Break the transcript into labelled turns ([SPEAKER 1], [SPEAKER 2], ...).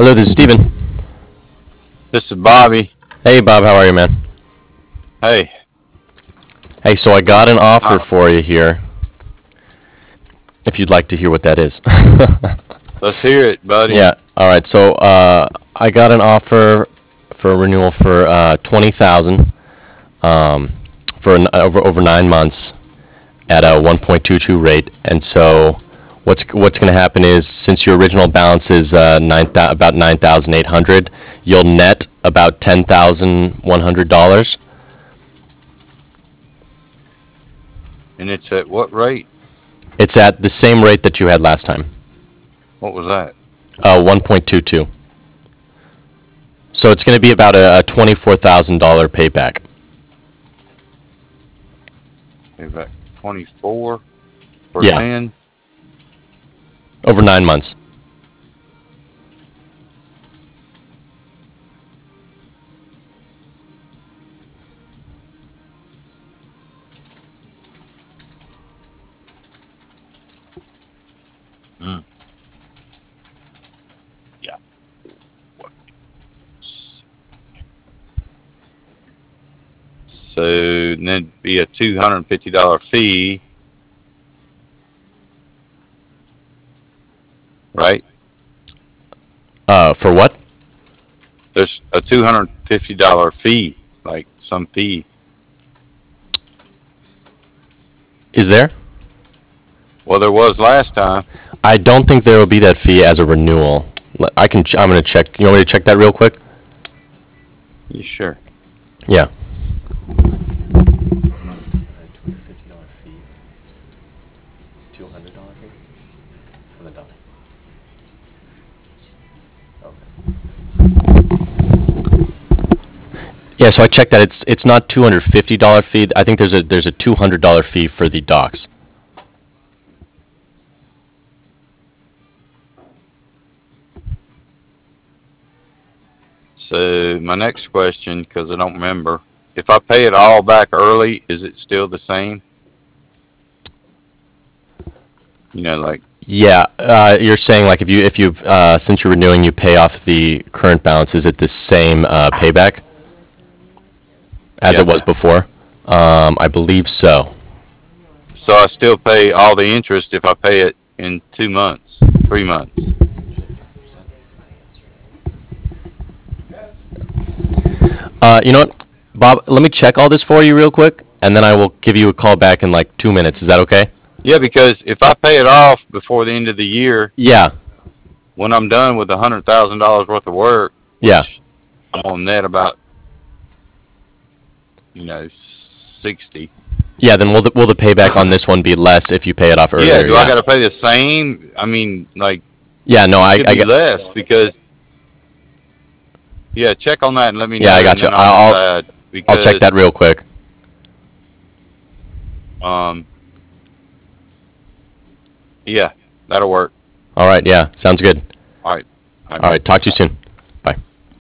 [SPEAKER 1] Hello, this is Steven.
[SPEAKER 2] This is Bobby.
[SPEAKER 1] Hey, Bob, how are you, man?
[SPEAKER 2] Hey,
[SPEAKER 1] Hey, so I got an offer
[SPEAKER 2] uh,
[SPEAKER 1] for you here, if you'd like to hear what that is.
[SPEAKER 2] let's hear it, buddy.
[SPEAKER 1] Yeah, all right, so I got an offer for a renewal for 20,000 for over 9 months at a 1.22 rate. And so what's going to happen is, since your original balance is about 9,800, you'll net about $10,100.
[SPEAKER 2] And it's at what rate?
[SPEAKER 1] It's at the same rate that you had last time,
[SPEAKER 2] What was that?
[SPEAKER 1] 1.22. So it's going to be about a $24,000 payback.
[SPEAKER 2] About 24 for
[SPEAKER 1] Yeah,
[SPEAKER 2] 10.
[SPEAKER 1] over 9 months.
[SPEAKER 2] Mm. Yeah. So then it'd be a $250 fee, right?
[SPEAKER 1] For what?
[SPEAKER 2] There's a $250 fee, like some fee.
[SPEAKER 1] Is there?
[SPEAKER 2] Well, there was last time.
[SPEAKER 1] I don't think there will be that fee as a renewal. I'm going to check. You want me to check that real quick?
[SPEAKER 2] You sure?
[SPEAKER 1] Yeah. Yeah, so I checked that. It's not $250 fee. I think there's a $200 fee for the docs.
[SPEAKER 2] So my next question, because I don't remember, if I pay it all back early, is it still the same? Like
[SPEAKER 1] Yeah, you're saying, like, if you since you're renewing, you pay off the current balance. Is it the same payback as it
[SPEAKER 2] yeah.
[SPEAKER 1] was before? I believe so.
[SPEAKER 2] So I still pay all the interest if I pay it in 2 months, 3 months.
[SPEAKER 1] You know what, Bob? Let me check all this for you real quick, and then I will give you a call back in like 2 minutes. Is that okay?
[SPEAKER 2] Yeah, because if I pay it off before the end of the year,
[SPEAKER 1] Yeah,
[SPEAKER 2] when I'm done with $100,000 worth of work,
[SPEAKER 1] yeah,
[SPEAKER 2] which I'm on net about 60.
[SPEAKER 1] yeah. Then will the payback on this one be less if you pay it off
[SPEAKER 2] Yeah,
[SPEAKER 1] earlier?
[SPEAKER 2] do I
[SPEAKER 1] Yeah,
[SPEAKER 2] got to pay the same? I mean, like
[SPEAKER 1] yeah. No,
[SPEAKER 2] it
[SPEAKER 1] I
[SPEAKER 2] should
[SPEAKER 1] I
[SPEAKER 2] be
[SPEAKER 1] get.
[SPEAKER 2] less because yeah, check on that and let me
[SPEAKER 1] Yeah, I
[SPEAKER 2] know,
[SPEAKER 1] got
[SPEAKER 2] and
[SPEAKER 1] you.
[SPEAKER 2] then I'll decide
[SPEAKER 1] I'll check
[SPEAKER 2] because
[SPEAKER 1] that real quick.
[SPEAKER 2] um yeah, that'll work.
[SPEAKER 1] All right. Yeah, sounds good.
[SPEAKER 2] All right, all right,
[SPEAKER 1] All
[SPEAKER 2] man.
[SPEAKER 1] right. Talk to you soon.